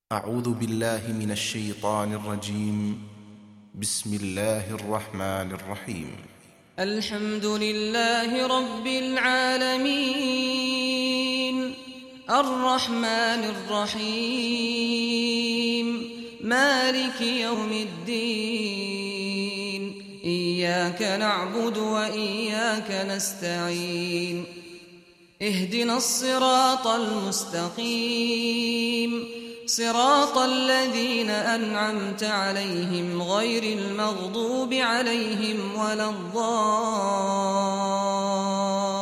أعوذ بالله من الشيطان الرجيم. بسم الله الرحمن الرحيم. الحمد لله رب العالمين، الرحمن الرحيم، مالك يوم الدين. إياك نعبد وإياك نستعين. اهدنا الصراط المستقيم، صراط الذين أنعمت عليهم غير المغضوب عليهم ولا الضالين.